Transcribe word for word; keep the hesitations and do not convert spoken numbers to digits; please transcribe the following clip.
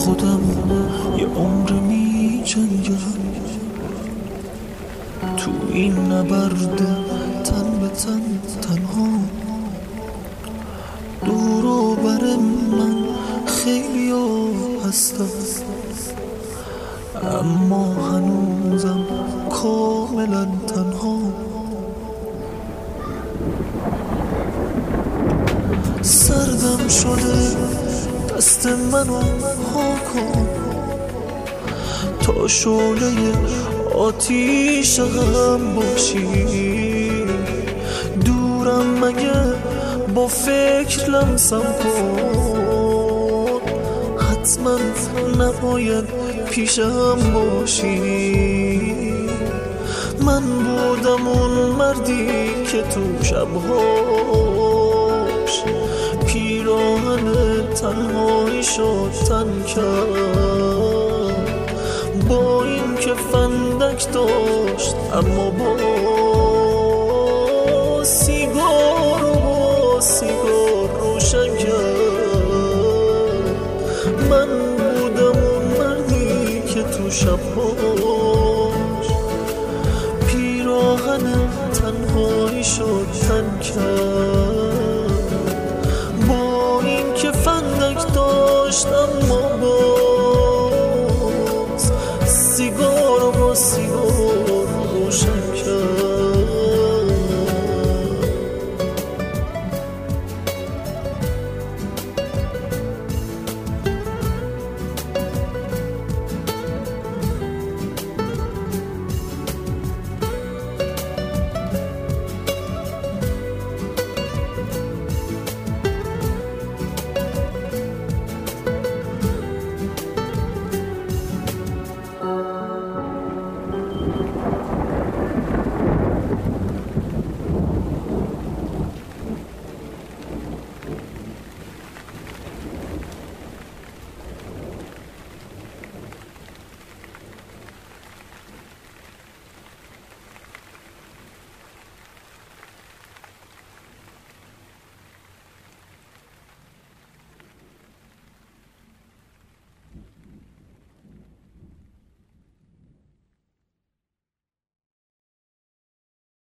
خودم یه عمر می جنگم تو این نبرد تن به تن تنها. دور و بر من خیلی ها هستم اما هنوزم کاملا تنها. سردم شده دست منو ها کن تا شعله آتیش غم باشی. دورم مگه با فکر لمسم کن حتما نباید پیشم باشی. من بودم اون مردی که تو شبهاش پیراهن تنهایی شد تن کرد. با این که فندک داشت اما با سیگار و با سیگار روشن کرد. من بودم اون مردی که تو شبها